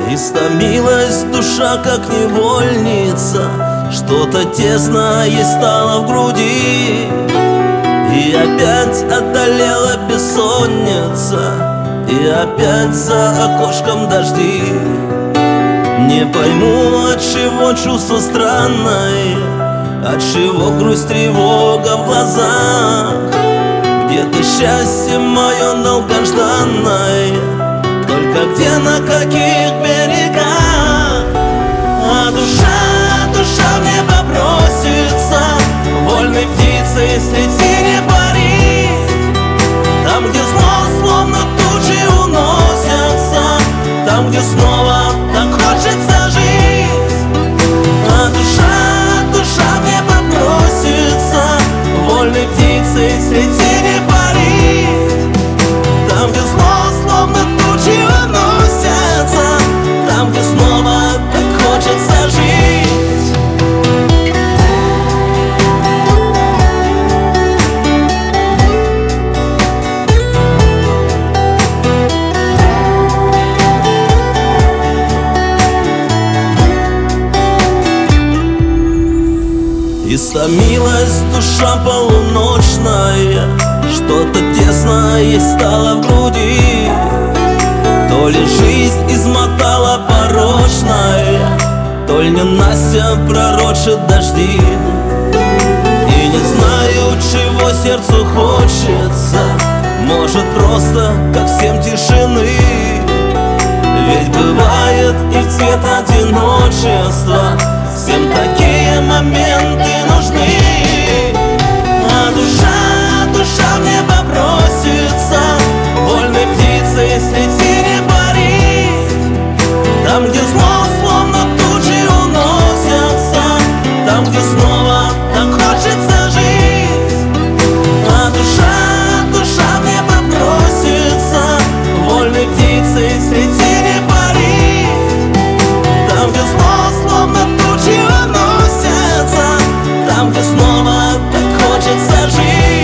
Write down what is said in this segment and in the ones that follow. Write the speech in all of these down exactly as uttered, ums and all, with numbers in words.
Истомилась душа, как невольница, что-то тесное стало в груди. И опять одолела бессонница, и опять за окошком дожди. Не пойму, от чего чувство странное, от чего грусть, тревога в глазах. Где-то счастье мое долгожданное, только где, на каких берегах? А душа, душа в небо бросится, вольной птицей среди не парить. Там, где зло словно тучи уносятся, там, где снова так хочется жить. А душа, душа в небо бросится, вольной птицей среди не парить. Там, где зло словно тучи уносятся, там, где снова так хочется жить. Истомилась душа полуночная, что-то тесное стало в груди. То ли жизнь измотала порочная, то ли ненастье пророчит дожди. И не знаю, чего сердцу хочется, может просто, как всем, тишины. Ведь бывает и в цвет одиночества всем такие моменты нужны. А душа, душа в небо бросится, вольной птицей среди не парить. Там, где зло словно тучи уносятся, там, где снова так хочется жить. А душа, душа в небо бросится, вольной птицей среди не парить. Там, где зло словно тучи уносятся, там, где снова так хочется жить.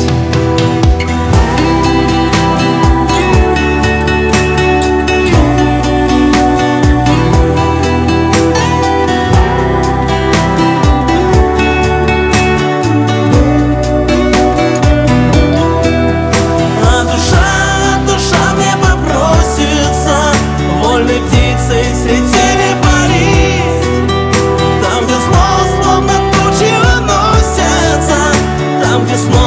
А душа, душа в небо бросится, вольной птицей среди не парить. Там, где зло словно тучи уносятся, там, где снова